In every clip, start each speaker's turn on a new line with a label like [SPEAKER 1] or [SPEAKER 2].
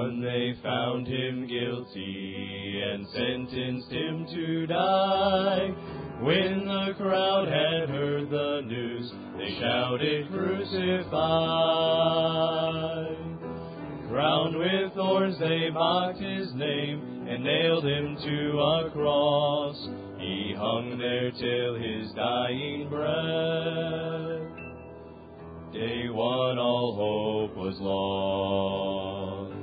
[SPEAKER 1] one they found him guilty and sentenced him to die. When the crowd had heard the news, they shouted, "Crucify!" Crowned with thorns they mocked his name and nailed him to a cross. He hung there till his dying breath. Day one all hope was lost.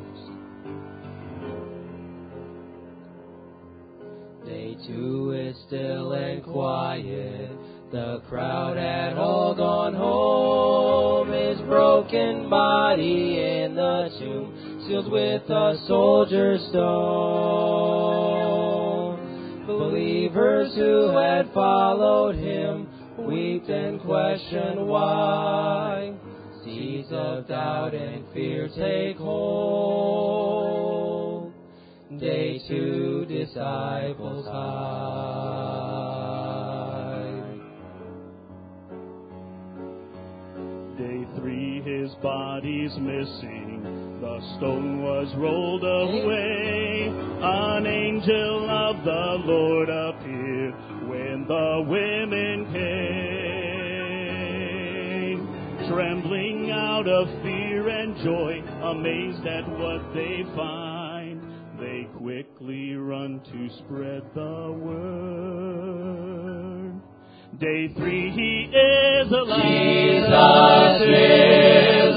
[SPEAKER 2] Day two is still and quiet. The crowd had all gone home. His broken body in the tomb, sealed with a soldier's stone. Believers who had followed him wept and questioned why. Seeds of doubt and fear take hold. Day two, disciples hide.
[SPEAKER 3] Day three, his body's missing. The stone was rolled away. An angel of the Lord appeared when the women came, trembling out of fear and joy, amazed at what they find. They quickly run to spread the word. Day three, he is alive.
[SPEAKER 2] Jesus is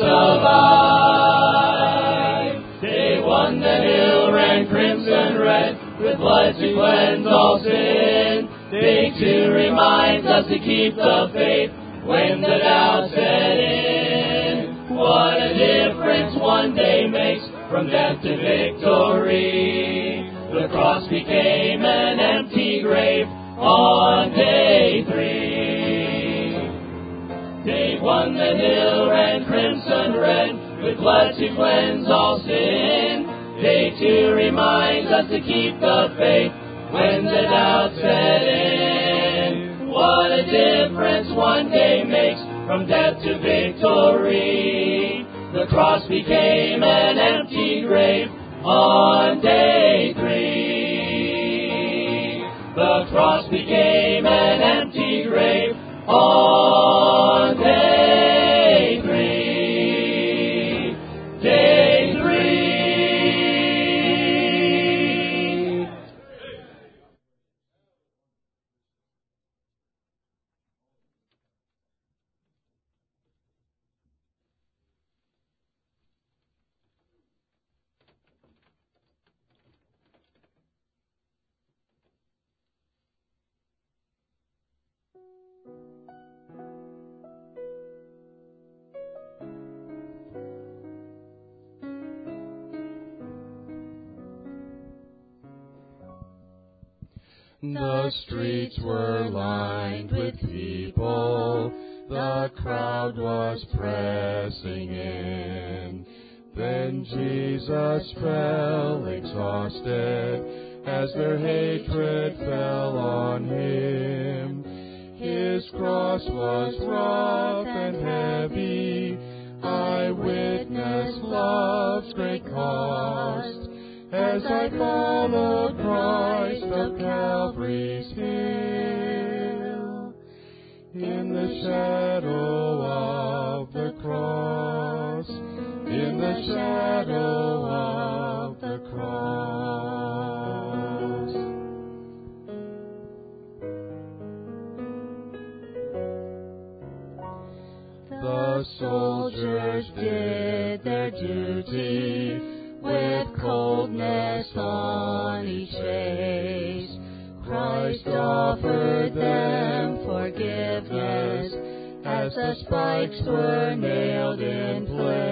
[SPEAKER 2] alive. Day one, the hill ran crimson red, with blood to cleanse all sin. Day two reminds us to keep the faith when the doubt set in. What a difference one day makes from death to victory. The cross became an empty grave on day three. Day one, the hill ran crimson red, with blood to cleanse all sin. Day two reminds us to keep the faith when the doubt set in. What a difference one day makes from death to victory. The cross became an empty grave on day three. The cross became an empty grave on day three. Day three.
[SPEAKER 4] The streets were lined with people, the crowd was pressing in. Then Jesus fell exhausted as their hatred fell on him. His cross was rough and heavy, I witnessed love's great cost. As I followed Christ up Calvary's hill, in the shadow of the cross, in the shadow of the cross. The soldiers did their duty with coldness on each face. Christ offered them forgiveness as the spikes were nailed in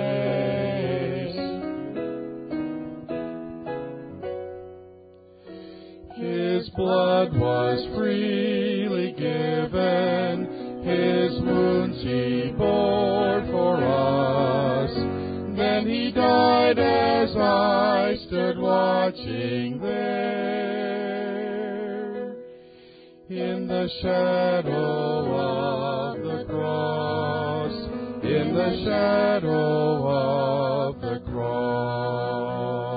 [SPEAKER 4] place. His blood was freely given, his wounds he bore for us. Then he died as I stood watching there, in the shadow of the cross, in the shadow of the cross.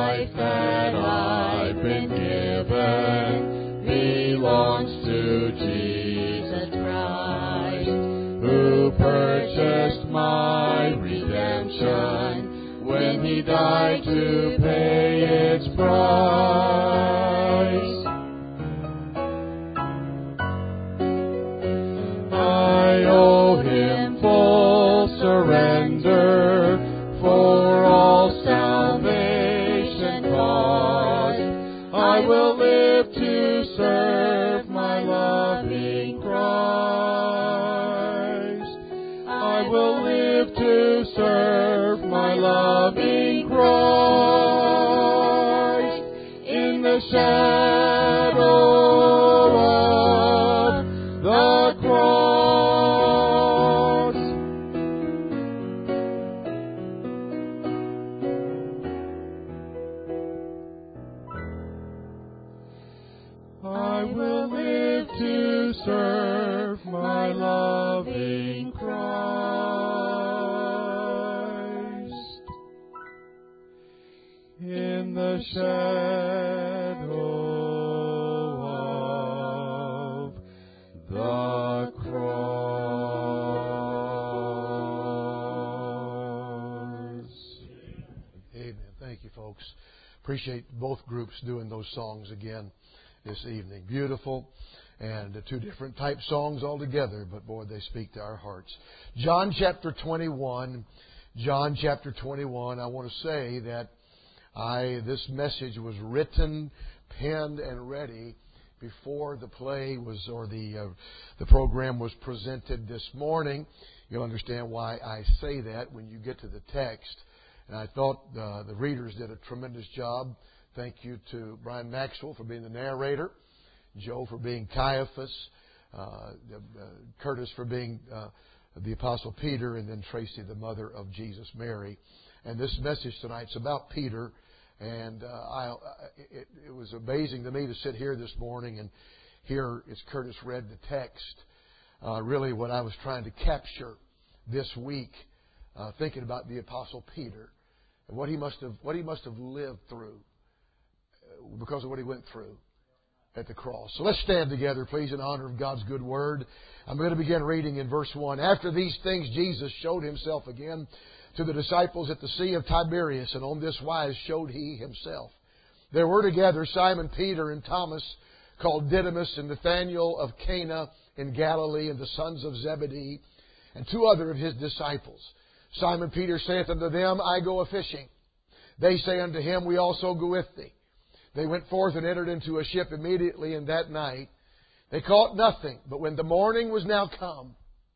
[SPEAKER 4] life that I've been given belongs to Jesus Christ, who purchased my redemption when He died to pay its price. I owe Him full surrender for all salvation cost. I will live to serve my loving Christ. I will live to serve my loving Christ in the shadow of the cross. I will live to serve my loving Christ in the shadow of the cross.
[SPEAKER 5] Amen. Thank you, folks. Appreciate both groups doing those songs again this evening. Beautiful, and two different type songs altogether, but boy, they speak to our hearts. John chapter 21. John chapter 21. I want to say that this message was written, penned, and ready before the play was, or the program was presented this morning. You'll understand why I say that when you get to the text. And I thought the readers did a tremendous job. Thank you to Brian Maxwell for being the narrator, Joe for being Caiaphas, Curtis for being the Apostle Peter, and then Tracy, the mother of Jesus, Mary. And this message tonight's about Peter. And it was amazing to me to sit here this morning and hear, as Curtis read the text, really what I was trying to capture this week, thinking about the Apostle Peter and what he must have lived through because of what he went through at the cross. So let's stand together, please, in honor of God's good word. I'm going to begin reading in verse 1. After these things, Jesus showed Himself again to the disciples at the Sea of Tiberias, and on this wise showed He Himself. There were together Simon Peter and Thomas, called Didymus, and Nathanael of Cana in Galilee, and the sons of Zebedee, and two other of His disciples. Simon Peter saith unto them, I go a-fishing. They say unto him, We also go with thee. They went forth and entered into a ship immediately, and that night they caught nothing. But when the morning was now come,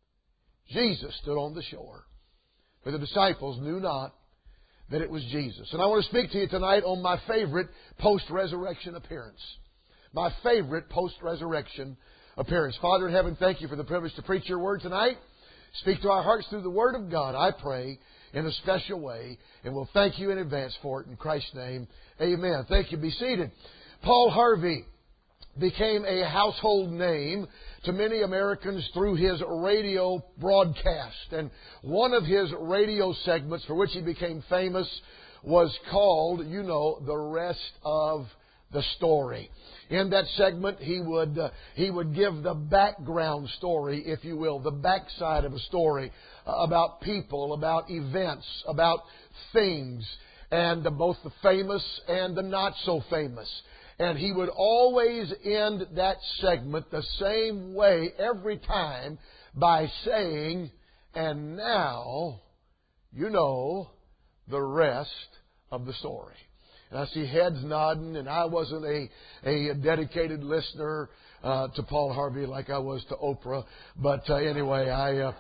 [SPEAKER 5] Jesus stood on the shore. But the disciples knew not that it was Jesus. And I want to speak to you tonight on my favorite post-resurrection appearance. My favorite post-resurrection appearance. Father in heaven, thank You for the privilege to preach Your word tonight. Speak to our hearts through the word of God, I pray, in a special way. And we'll thank You in advance for it. In Christ's name, amen. Thank you. Be seated. Paul Harvey became a household name to many Americans through his radio broadcast. And one of his radio segments for which he became famous was called, The Rest of the Story. In that segment, he would give the background story, if you will, the backside of a story about people, about events, about things, and both the famous and the not so famous. And he would always end that segment the same way every time by saying, and now you know the rest of the story. And I see heads nodding, and I wasn't a dedicated listener to Paul Harvey like I was to Oprah. But anyway, I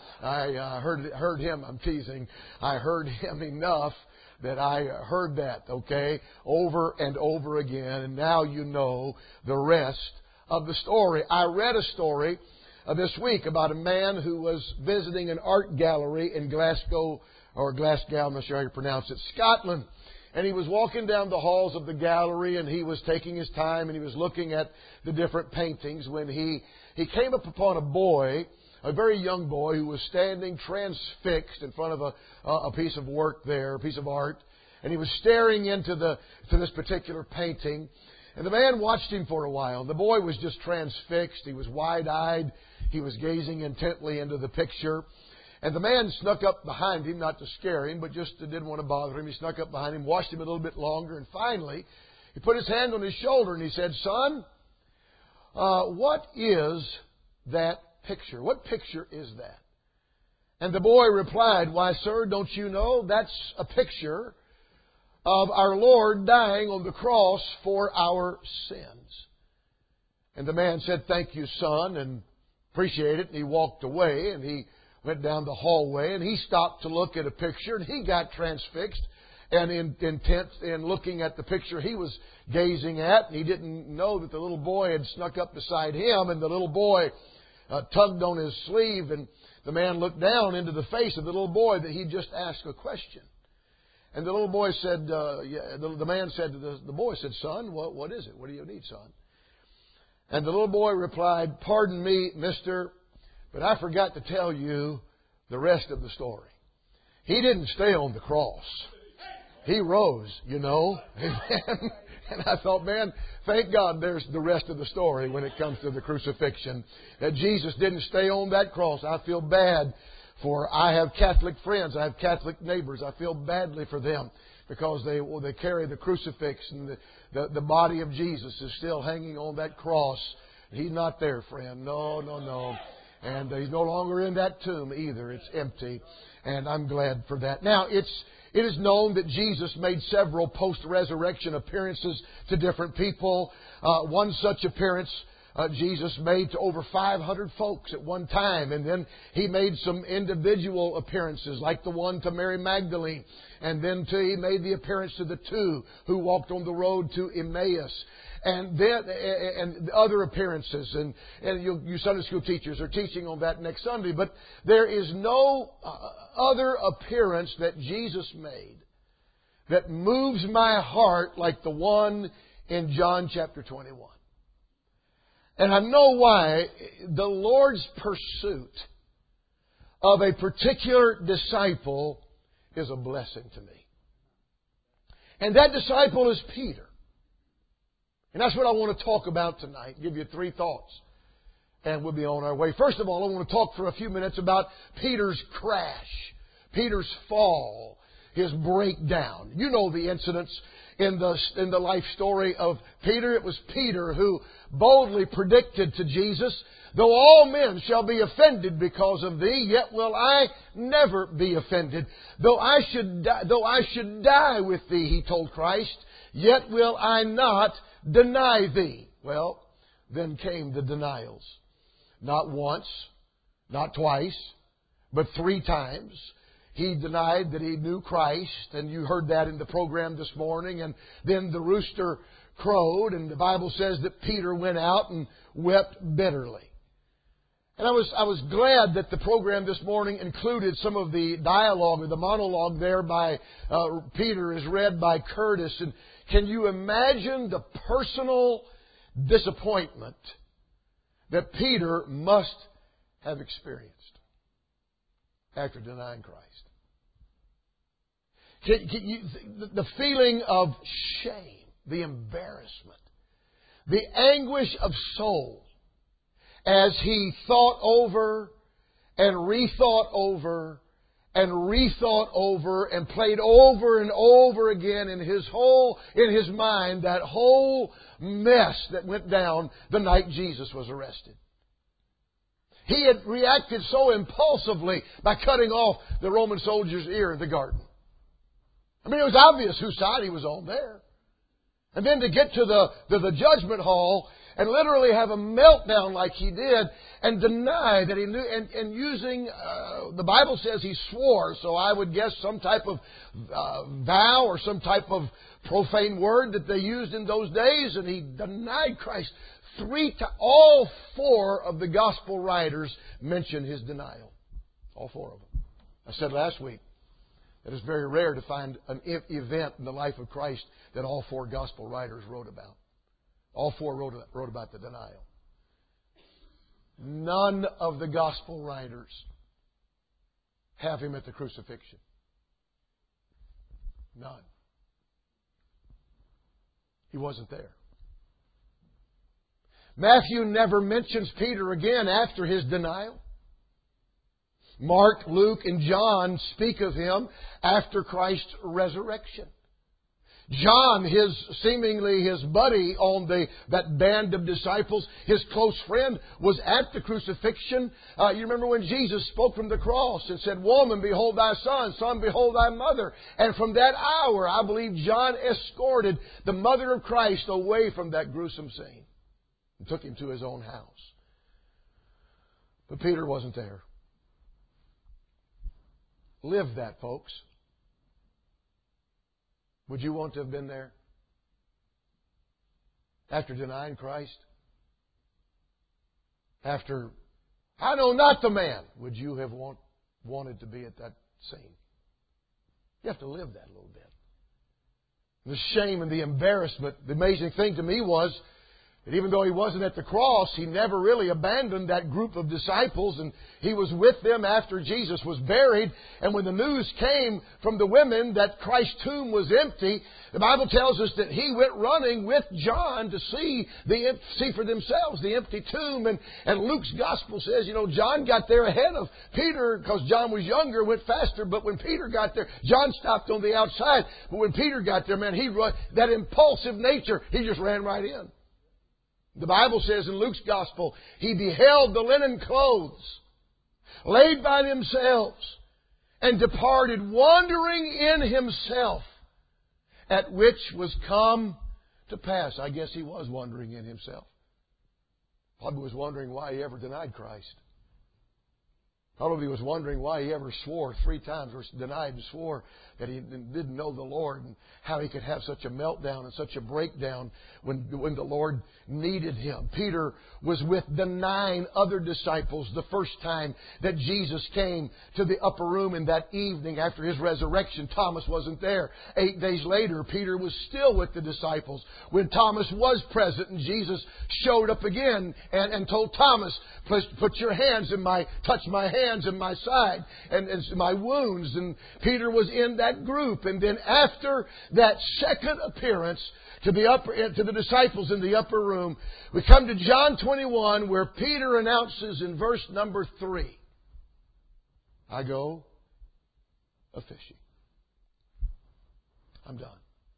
[SPEAKER 5] heard him. I'm teasing. I heard him enough that I heard that, okay, over and over again. And now you know the rest of the story. I read a story this week about a man who was visiting an art gallery in Glasgow, I'm not sure how you pronounce it, Scotland. And he was walking down the halls of the gallery, and he was taking his time, and he was looking at the different paintings when he came up upon a boy, a very young boy, who was standing transfixed in front of a piece of work there, a piece of art. And he was staring into this particular painting. And the man watched him for a while. The boy was just transfixed. He was wide-eyed. He was gazing intently into the picture. And the man snuck up behind him, not to scare him, but just didn't want to bother him. He snuck up behind him, watched him a little bit longer, and finally, he put his hand on his shoulder and he said, "Son, what is that picture? What picture is that?" And the boy replied, "Why, sir, don't you know? That's a picture of our Lord dying on the cross for our sins." And the man said, "Thank you, son," and appreciate it. And he walked away, and he went down the hallway, and he stopped to look at a picture, and he got transfixed and intent in looking at the picture he was gazing at. And he didn't know that the little boy had snuck up beside him, and the little boy tugged on his sleeve, and the man looked down into the face of the little boy that he'd just asked a question. And the little boy said, the man said to the boy, said, "Son, what is it? What do you need, son?" And the little boy replied, "Pardon me, mister, but I forgot to tell you the rest of the story. He didn't stay on the cross. He rose, you know." Amen. And I thought, man, thank God there's the rest of the story when it comes to the crucifixion. That Jesus didn't stay on that cross. I feel bad for, I have Catholic friends, I have Catholic neighbors. I feel badly for them because they carry the crucifix and the body of Jesus is still hanging on that cross. He's not there, friend. No. And he's no longer in that tomb either. It's empty. And I'm glad for that. Now, it is known that Jesus made several post-resurrection appearances to different people. One such appearance Jesus made to over 500 folks at one time. And then He made some individual appearances, like the one to Mary Magdalene. And then He made the appearance to the two who walked on the road to Emmaus. And then and other appearances, and you Sunday school teachers are teaching on that next Sunday. But there is no other appearance that Jesus made that moves my heart like the one in John chapter 21. And I know why. The Lord's pursuit of a particular disciple is a blessing to me. And that disciple is Peter. And that's what I want to talk about tonight. Give you 3 thoughts. And we'll be on our way. First of all, I want to talk for a few minutes about Peter's crash. Peter's fall. His breakdown. You know the incidents in the life story of Peter. It was Peter who boldly predicted to Jesus, "Though all men shall be offended because of thee, yet will I never be offended. Though I should die with thee," he told Christ, "yet will I not deny thee." Well, then came the denials. Not once, not twice, but 3 times. He denied that he knew Christ, and you heard that in the program this morning. And then the rooster crowed, and the Bible says that Peter went out and wept bitterly. And I was glad that the program this morning included some of the dialogue or the monologue there by Peter, as read by Curtis. And can you imagine the personal disappointment that Peter must have experienced after denying Christ? The feeling of shame, the embarrassment, the anguish of soul as he thought over and rethought over and rethought over and played over and over again in his mind that whole mess that went down the night Jesus was arrested. He had reacted so impulsively by cutting off the Roman soldier's ear in the garden. I mean, it was obvious whose side he was on there. And then to get to the judgment hall and literally have a meltdown like he did and deny that he knew, and using, the Bible says he swore, so I would guess some type of vow or some type of profane word that they used in those days, and he denied Christ 3 times. All 4 of the gospel writers mention his denial. All 4 of them. I said last week that it's very rare to find an event in the life of Christ that all 4 gospel writers wrote about. All 4 wrote about the denial. None of the gospel writers have him at the crucifixion. None. He wasn't there. Matthew never mentions Peter again after his denial. Mark, Luke, and John speak of him after Christ's resurrection. John, seemingly his buddy on that band of disciples, his close friend, was at the crucifixion. You remember when Jesus spoke from the cross and said, "Woman, behold thy son, son, behold thy mother." And from that hour, I believe John escorted the mother of Christ away from that gruesome scene and took him to his own house. But Peter wasn't there. Live that, folks. Would you want to have been there after denying Christ? After, "I know not the man," would you have wanted to be at that scene? You have to live that a little bit. The shame and the embarrassment. The amazing thing to me was that even though He wasn't at the cross, He never really abandoned that group of disciples, and He was with them after Jesus was buried. And when the news came from the women that Christ's tomb was empty, the Bible tells us that He went running with John to see for themselves the empty tomb. And Luke's Gospel says, John got there ahead of Peter because John was younger, went faster. But when Peter got there, John stopped on the outside. But when Peter got there, man, that impulsive nature, he just ran right in. The Bible says in Luke's Gospel, He beheld the linen clothes laid by themselves and departed, wondering in Himself at which was come to pass. I guess He was wondering in Himself. Probably was wondering why He ever denied Christ. Probably was wondering why He ever swore 3 times or denied and swore that He didn't know the Lord, and how He could have such a meltdown and such a breakdown when the Lord needed Him. Peter was with the 9 other disciples the first time that Jesus came to the upper room in that evening after His resurrection. Thomas wasn't there. 8 days later, Peter was still with the disciples when Thomas was present, and Jesus showed up again and told Thomas, "Put your hands touch my hands and my side and my wounds." And Peter was in that group. And then after that second appearance to the disciples in the upper room, we come to John 21, where Peter announces in verse number 3, "I go a-fishing. I'm done.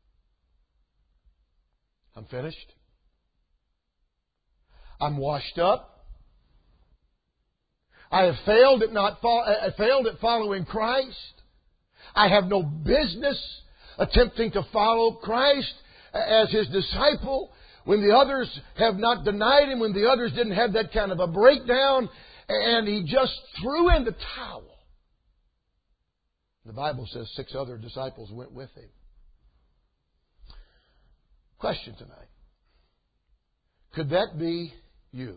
[SPEAKER 5] I'm finished. I'm washed up. I have failed at following Christ. I have no business attempting to follow Christ as His disciple when the others have not denied Him, when the others didn't have that kind of a breakdown." And he just threw in the towel. The Bible says 6 other disciples went with him. Question tonight. Could that be you?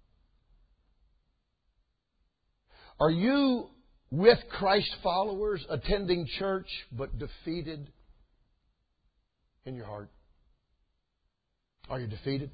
[SPEAKER 5] Are you with Christ followers, attending church, but defeated in your heart? Are you defeated?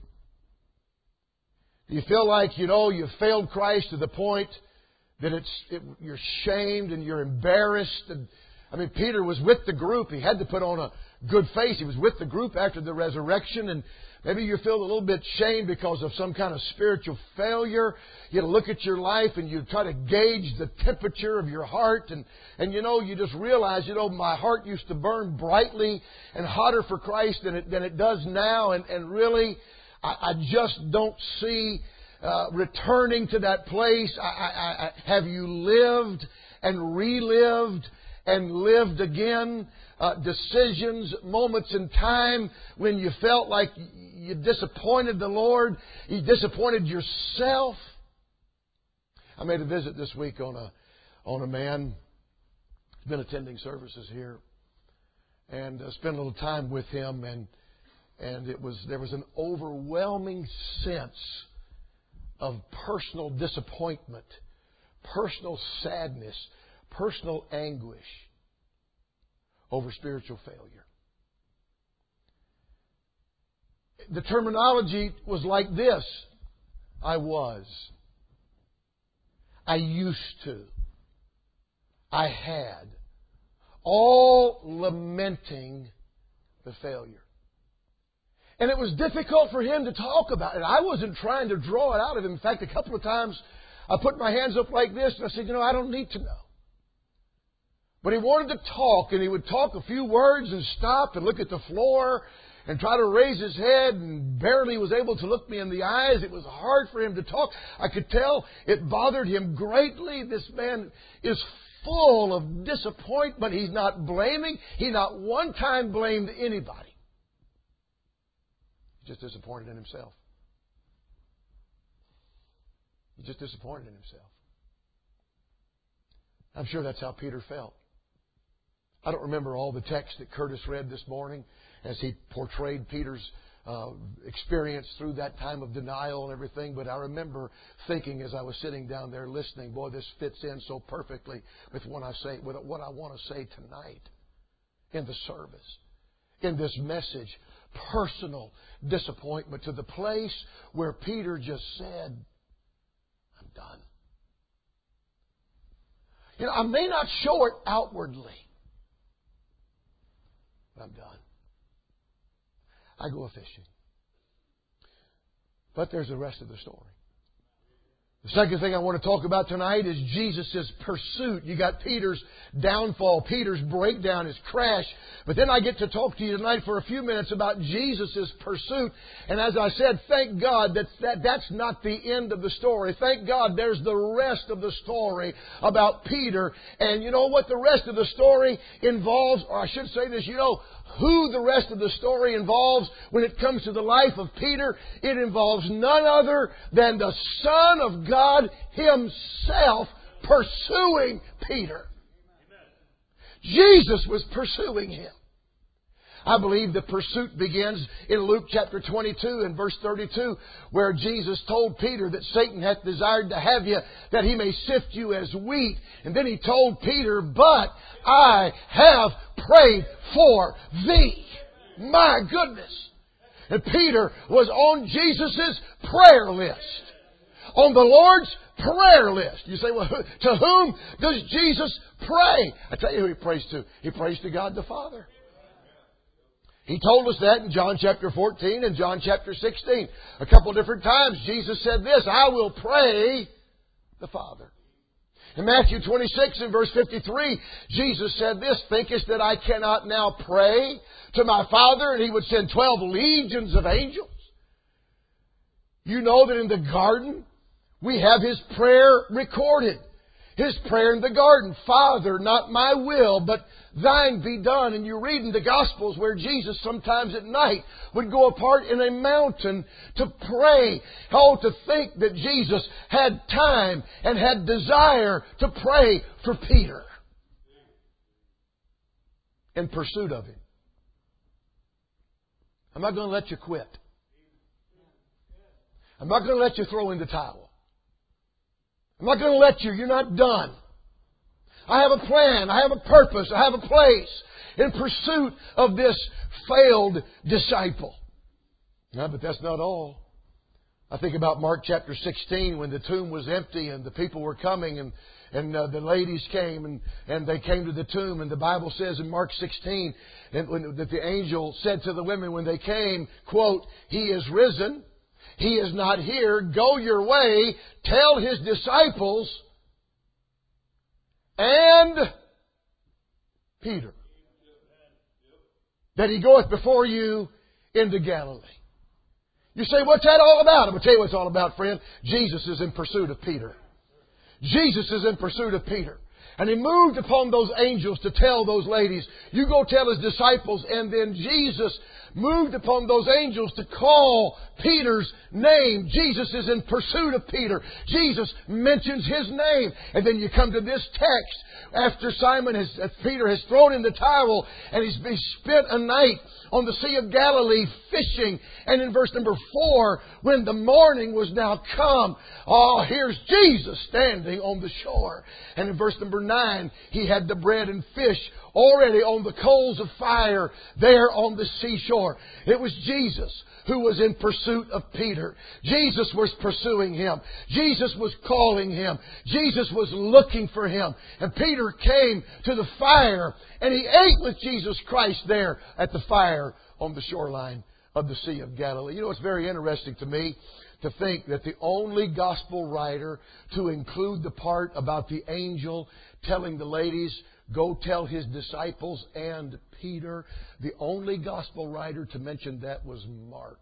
[SPEAKER 5] Do you feel like, you've failed Christ to the point that you're shamed and you're embarrassed? And Peter was with the group. He had to put on a good face. He was with the group after the resurrection, and maybe you feel a little bit shamed because of some kind of spiritual failure. You look at your life and you try to gauge the temperature of your heart, and you just realize, my heart used to burn brightly and hotter for Christ than it does now, and really, I just don't see returning to that place. Have you lived and relived and lived again decisions, moments in time when you felt like you disappointed the Lord, you disappointed yourself? I made a visit this week on a man who's been attending services here, and spent a little time with him, and there was an overwhelming sense of personal disappointment, personal sadness, personal anguish over spiritual failure. The terminology was like this: I was, I used to, I had, all lamenting the failure. And it was difficult for him to talk about it. I wasn't trying to draw it out of him. In fact, a couple of times I put my hands up like this and I said, I don't need to know. But he wanted to talk, and he would talk a few words and stop and look at the floor and try to raise his head, and barely was able to look me in the eyes. It was hard for him to talk. I could tell it bothered him greatly. This man is full of disappointment. He's not blaming. He not one time blamed anybody. He's just disappointed in himself. He's just disappointed in himself. I'm sure that's how Peter felt. I don't remember all the text that Curtis read this morning as he portrayed Peter's experience through that time of denial and everything, but I remember thinking as I was sitting down there listening, boy, this fits in so perfectly with what I want to say tonight in the service, in this message. Personal disappointment to the place where Peter just said, I'm done. I may not show it outwardly, but I'm done. I go a-fishing. But there's the rest of the story. The second thing I want to talk about tonight is Jesus' pursuit. You got Peter's downfall, Peter's breakdown, his crash. But then I get to talk to you tonight for a few minutes about Jesus' pursuit. And as I said, thank God that's not the end of the story. Thank God there's the rest of the story about Peter. And you know what the rest of the story involves? Or I should say this, who the rest of the story involves when it comes to the life of Peter? It involves none other than the Son of God Himself pursuing Peter. Jesus was pursuing him. I believe the pursuit begins in Luke chapter 22 and verse 32, where Jesus told Peter that Satan hath desired to have you, that he may sift you as wheat. And then He told Peter, but I have prayed for thee. My goodness. And Peter was on Jesus' prayer list. On the Lord's prayer list. You say, well, to whom does Jesus pray? I tell you who He prays to. He prays to God the Father. He told us that in John chapter 14 and John chapter 16. A couple different times Jesus said this, I will pray the Father. In Matthew 26 and verse 53, Jesus said this, thinkest that I cannot now pray to my Father and He would send 12 legions of angels? You know that in the garden we have His prayer recorded. His prayer in the garden, Father, not my will, but Thine be done. And you read in the Gospels where Jesus sometimes at night would go apart in a mountain to pray. Oh, to think that Jesus had time and had desire to pray for Peter in pursuit of him. I'm not going to let you quit. I'm not going to let you throw in the towel. I'm not going to let you. You're not done. I have a plan. I have a purpose. I have a place in pursuit of this failed disciple. No, but that's not all. I think about Mark chapter 16 when the tomb was empty and the people were coming and the ladies came and they came to the tomb. And the Bible says in Mark 16 that the angel said to the women when they came, quote, He is risen. He is not here. Go your way. Tell His disciples and Peter that He goeth before you into Galilee. You say, what's that all about? I'm going to tell you what it's all about, friend. Jesus is in pursuit of Peter. Jesus is in pursuit of Peter. And He moved upon those angels to tell those ladies, you go tell His disciples. And then Jesus moved upon those angels to call Peter's name. Jesus is in pursuit of Peter. Jesus mentions His name. And then you come to this text after Peter has thrown in the towel and he's spent a night on the Sea of Galilee fishing. And in verse number 4, when the morning was now come, here's Jesus standing on the shore. And in verse number 9, He had the bread and fish already on the coals of fire there on the seashore. It was Jesus who was in pursuit of Peter. Jesus was pursuing him. Jesus was calling him. Jesus was looking for him. And Peter came to the fire and he ate with Jesus Christ there at the fire on the shoreline of the Sea of Galilee. You know, it's very interesting to me to think that the only gospel writer to include the part about the angel telling the ladies, go tell his disciples and Peter, the only gospel writer to mention that was Mark.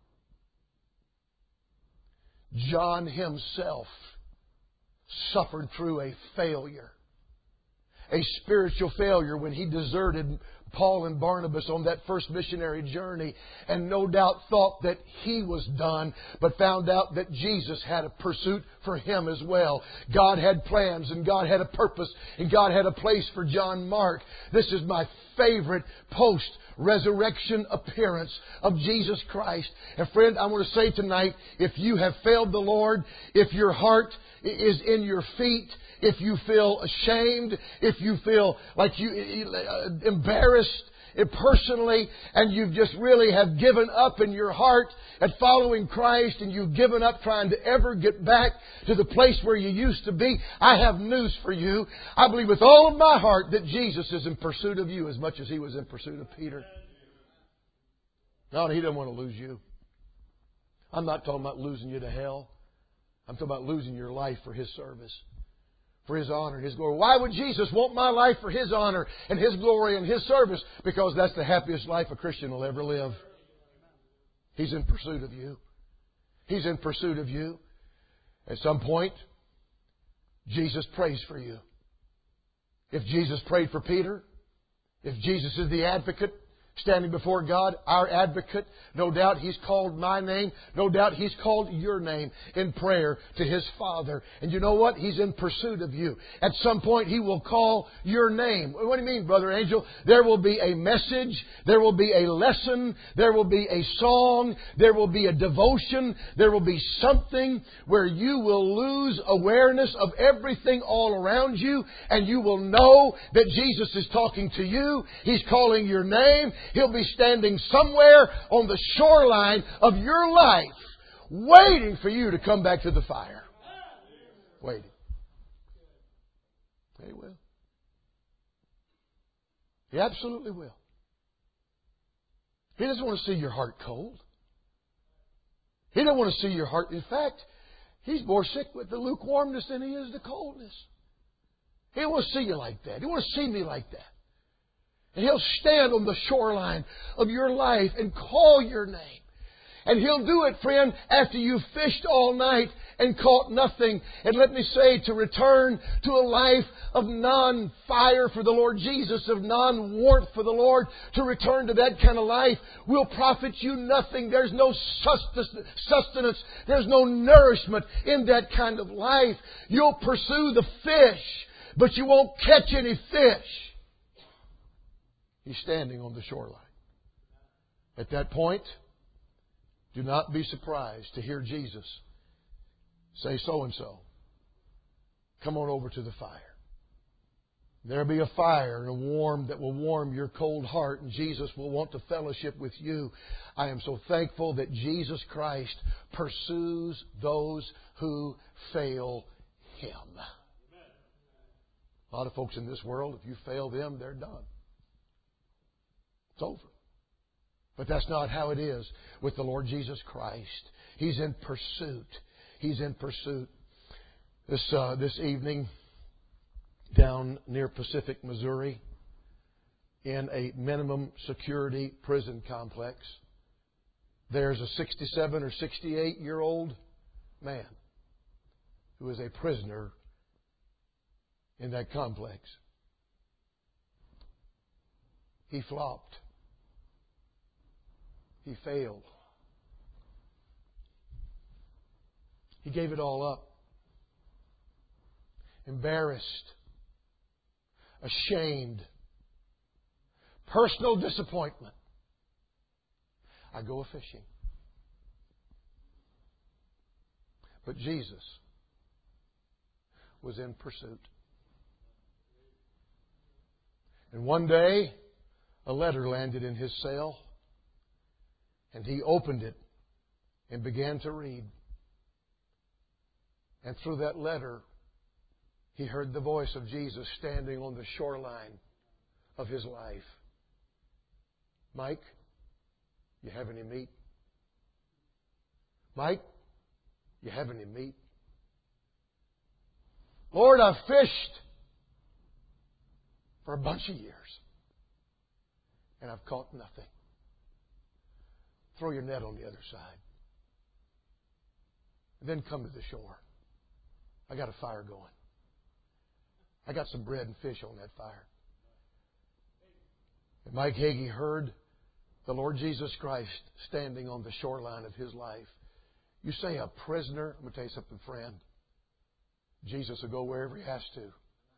[SPEAKER 5] John himself suffered through a failure, a spiritual failure when he deserted Paul and Barnabas on that first missionary journey, and no doubt thought that he was done, but found out that Jesus had a pursuit for him as well. God had plans, and God had a purpose, and God had a place for John Mark. This is my favorite post-resurrection appearance of Jesus Christ. And friend, I want to say tonight, if you have failed the Lord, if your heart is in your feet, if you feel ashamed, if you feel like you embarrassed personally, and you just really have given up in your heart at following Christ, and you've given up trying to ever get back to the place where you used to be, I have news for you. I believe with all of my heart that Jesus is in pursuit of you as much as He was in pursuit of Peter. No, He doesn't want to lose you. I'm not talking about losing you to hell. I'm talking about losing your life for His service, for His honor and His glory. Why would Jesus want my life for His honor and His glory and His service? Because that's the happiest life a Christian will ever live. He's in pursuit of you. He's in pursuit of you. At some point, Jesus prays for you. If Jesus prayed for Peter, if Jesus is the advocate standing before God, our advocate, no doubt He's called my name. No doubt He's called your name in prayer to His Father. And you know what? He's in pursuit of you. At some point, He will call your name. What do you mean, Brother Angel? There will be a message. There will be a lesson. There will be a song. There will be a devotion. There will be something where you will lose awareness of everything all around you, and you will know that Jesus is talking to you. He's calling your name. He'll be standing somewhere on the shoreline of your life, waiting for you to come back to the fire. Waiting. He will. He absolutely will. He doesn't want to see your heart cold. He doesn't want to see your heart. In fact, He's more sick with the lukewarmness than He is the coldness. He don't want to see you like that. He don't want to see me like that. And He'll stand on the shoreline of your life and call your name. And He'll do it, friend, after you've fished all night and caught nothing. And let me say, to return to a life of non-fire for the Lord Jesus, of non-warmth for the Lord, to return to that kind of life will profit you nothing. There's no sustenance. There's no nourishment in that kind of life. You'll pursue the fish, but you won't catch any fish. He's standing on the shoreline. At that point, do not be surprised to hear Jesus say, so-and-so, come on over to the fire. There'll be a fire and a warm that will warm your cold heart, and Jesus will want to fellowship with you. I am so thankful that Jesus Christ pursues those who fail Him. A lot of folks in this world, if you fail them, they're done. It's over. But that's not how it is with the Lord Jesus Christ. He's in pursuit. He's in pursuit. This evening, down near Pacific, Missouri, in a minimum security prison complex, there's a 67 or 68-year-old man who is a prisoner in that complex. He flopped. He failed. He gave it all up. Embarrassed. Ashamed. Personal disappointment. I go a-fishing. But Jesus was in pursuit. And one day, a letter landed in his cell. And he opened it and began to read. And through that letter, he heard the voice of Jesus standing on the shoreline of his life. Mike, You have any meat? Mike, you have any meat? Lord, I've fished for a bunch of years, and I've caught nothing. Throw your net on the other side. And then come to the shore. I got a fire going. I got some bread and fish on that fire. And Mike Hagee heard the Lord Jesus Christ standing on the shoreline of his life. You say a prisoner. I'm going to tell you something, friend. Jesus will go wherever He has to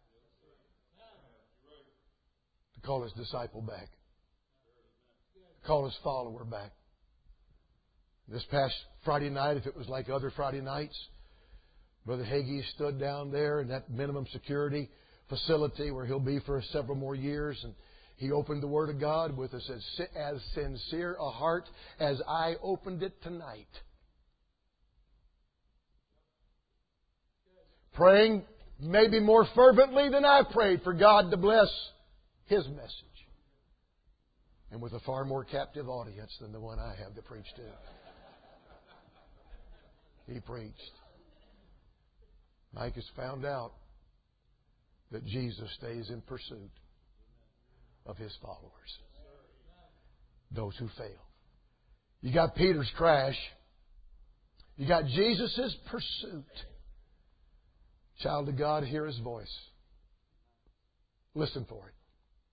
[SPEAKER 5] call His disciple back, to call His follower back. This past Friday night, if it was like other Friday nights, Brother Hagee stood down there in that minimum security facility where he'll be for several more years, and he opened the Word of God with as sincere a heart as I opened it tonight. Praying maybe more fervently than I prayed for God to bless His message. And with a far more captive audience than the one I have to preach to. He preached. Mike has found out that Jesus stays in pursuit of His followers. Those who fail. You got Peter's crash. You got Jesus' pursuit. Child of God, hear His voice. Listen for it.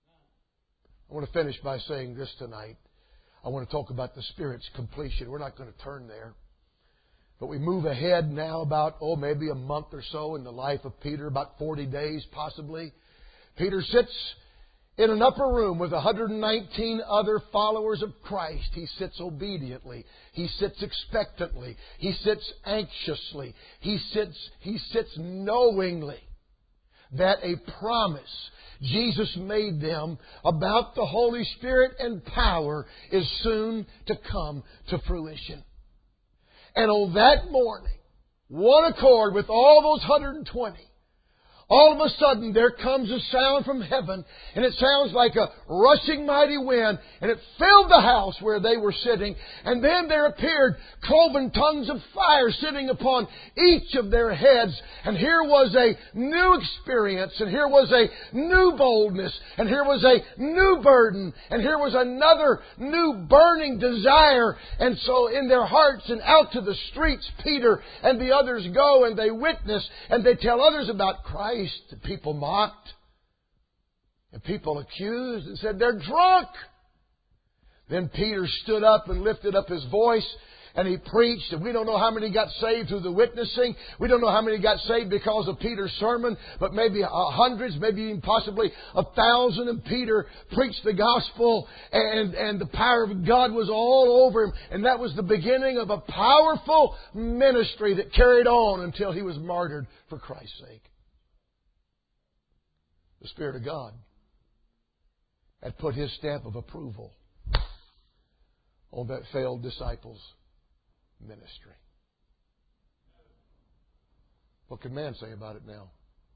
[SPEAKER 5] I want to finish by saying this tonight. I want to talk about the Spirit's completion. We're not going to turn there. But we move ahead now about, maybe a month or so in the life of Peter, about 40 days possibly. Peter sits in an upper room with 119 other followers of Christ. He sits obediently. He sits expectantly. He sits anxiously. He sits knowingly that a promise Jesus made them about the Holy Spirit and power is soon to come to fruition. And on that morning, one accord with all those 120, all of a sudden there comes a sound from heaven, and it sounds like a rushing mighty wind, and it filled the house where they were sitting. And then there appeared cloven tongues of fire sitting upon each of their heads. And here was a new experience, and here was a new boldness, and here was a new burden, and here was another new burning desire. And so in their hearts and out to the streets, Peter and the others go, and they witness, and they tell others about Christ. And people mocked, and people accused and said, they're drunk. Then Peter stood up and lifted up his voice, and he preached. And we don't know how many got saved through the witnessing. We don't know how many got saved because of Peter's sermon, but maybe hundreds, maybe even possibly 1,000. And Peter preached the gospel, and the power of God was all over him. And that was the beginning of a powerful ministry that carried on until he was martyred for Christ's sake. The Spirit of God had put His stamp of approval on that failed disciples' ministry. What can man say about it now?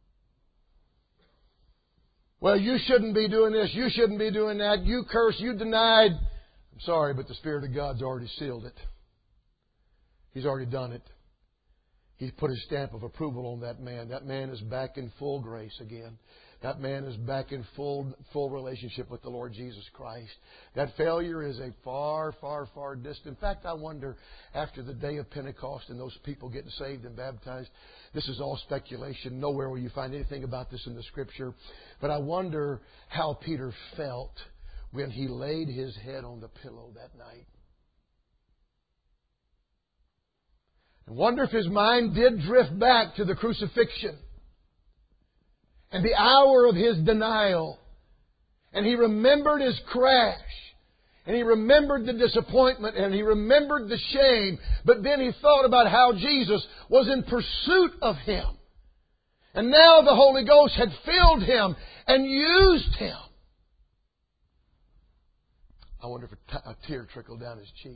[SPEAKER 5] Well, you shouldn't be doing this. You shouldn't be doing that. You cursed. You denied. I'm sorry, but the Spirit of God's already sealed it. He's already done it. He's put His stamp of approval on that man. That man is back in full grace again. That man is back in full relationship with the Lord Jesus Christ. That failure is a far, far, far distant. In fact, I wonder, after the day of Pentecost and those people getting saved and baptized, this is all speculation. Nowhere will you find anything about this in the Scripture. But I wonder how Peter felt when he laid his head on the pillow that night. I wonder if his mind did drift back to the crucifixion and the hour of his denial. And he remembered his crash. And he remembered the disappointment. And he remembered the shame. But then he thought about how Jesus was in pursuit of him. And now the Holy Ghost had filled him and used him. I wonder if a tear trickled down his cheek.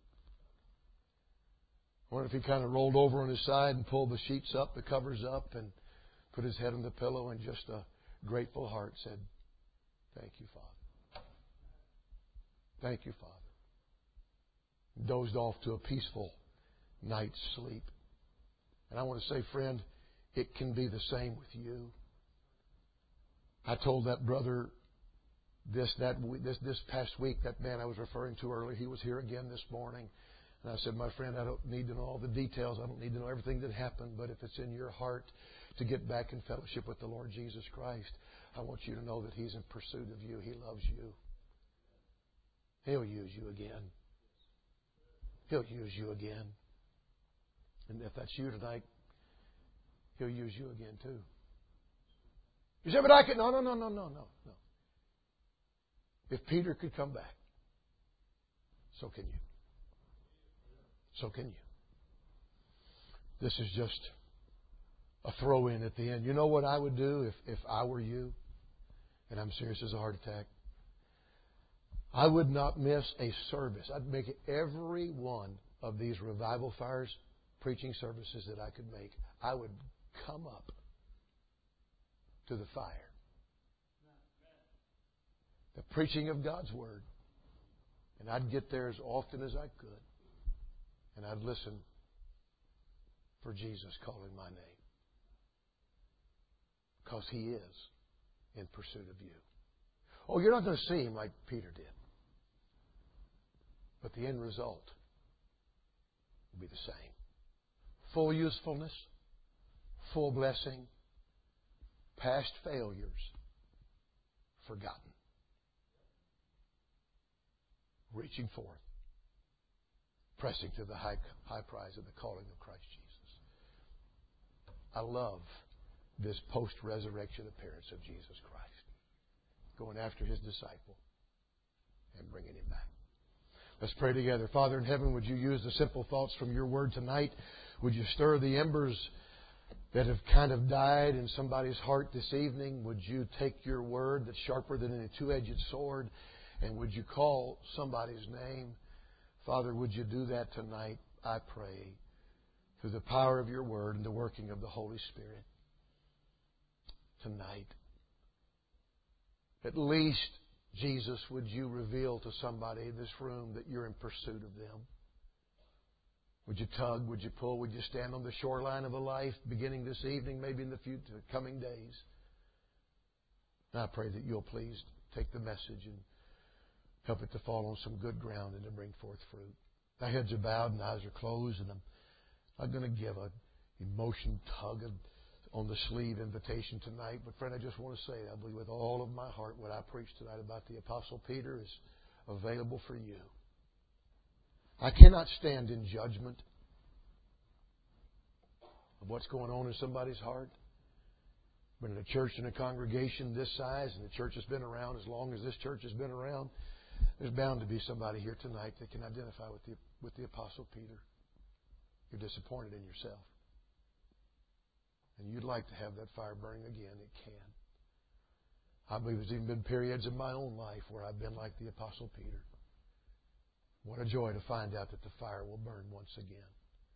[SPEAKER 5] I wonder if he kind of rolled over on his side and pulled the sheets up, the covers up, and put his head on the pillow, and just a grateful heart said, "Thank you, Father. Thank you, Father." dozed off to a peaceful night's sleep. And I want to say, friend, it can be the same with you. I told that brother this past week, that man I was referring to earlier, he was here again this morning. And I said, my friend, I don't need to know all the details. I don't need to know everything that happened. But if it's in your heart to get back in fellowship with the Lord Jesus Christ, I want you to know that He's in pursuit of you. He loves you. He'll use you again. He'll use you again. And if that's you tonight, He'll use you again too. You say, but I can... No. If Peter could come back, so can you. So can you. This is just a throw-in at the end. You know what I would do if I were you? And I'm serious as a heart attack. I would not miss a service. I'd make every one of these revival fires preaching services that I could make. I would come up to the fire. The preaching of God's Word. And I'd get there as often as I could. And I'd listen for Jesus calling my name. Because He is in pursuit of you. Oh, you're not going to see Him like Peter did. But the end result will be the same. Full usefulness, full blessing, past failures forgotten. Reaching forth, pressing to the high prize of the calling of Christ Jesus. I love this post-resurrection appearance of Jesus Christ. Going after His disciple and bringing him back. Let's pray together. Father in heaven, would You use the simple thoughts from Your Word tonight? Would You stir the embers that have kind of died in somebody's heart this evening? Would You take Your Word that's sharper than any two-edged sword, and would You call somebody's name? Father, would You do that tonight, I pray, through the power of Your Word and the working of the Holy Spirit. Tonight, at least, Jesus, would You reveal to somebody in this room that You're in pursuit of them? Would You tug? Would You pull? Would You stand on the shoreline of a life beginning this evening, maybe in the future, coming days? And I pray that You'll please take the message and help it to fall on some good ground and to bring forth fruit. My heads are bowed and eyes are closed, and I'm not going to give an emotion tug on the sleeve invitation tonight. But friend, I just want to say, I believe with all of my heart what I preached tonight about the Apostle Peter is available for you. I cannot stand in judgment of what's going on in somebody's heart. But in a church and a congregation this size, and the church has been around as long as this church has been around, there's bound to be somebody here tonight that can identify with the Apostle Peter. You're disappointed in yourself. And you'd like to have that fire burning again. It can. I believe there's even been periods in my own life where I've been like the Apostle Peter. What a joy to find out that the fire will burn once again.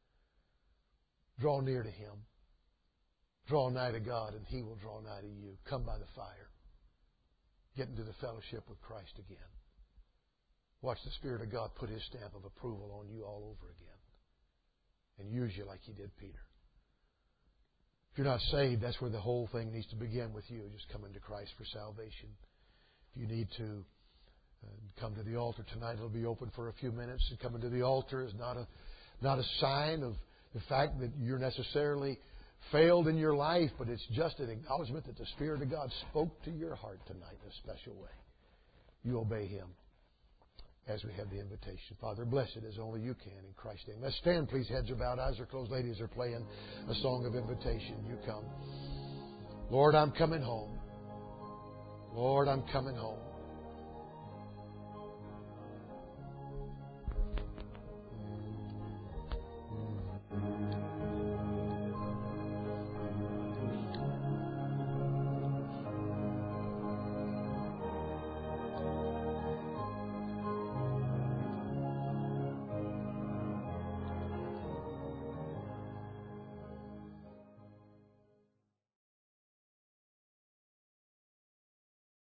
[SPEAKER 5] Draw near to Him. Draw nigh to God, and He will draw nigh to you. Come by the fire. Get into the fellowship with Christ again. Watch the Spirit of God put His stamp of approval on you all over again. And use you like He did Peter. If you're not saved, that's where the whole thing needs to begin with you. Just come into Christ for salvation. If you need to come to the altar tonight, it'll be open for a few minutes. And coming to the altar is not a sign of the fact that you're necessarily failed in your life, but it's just an acknowledgement that the Spirit of God spoke to your heart tonight in a special way. You obey Him as we have the invitation. Father, bless it as only You can in Christ's name. Let's stand, please. Heads are bowed, eyes are closed. Ladies are playing a song of invitation. You come. Lord, I'm coming home. Lord, I'm coming home.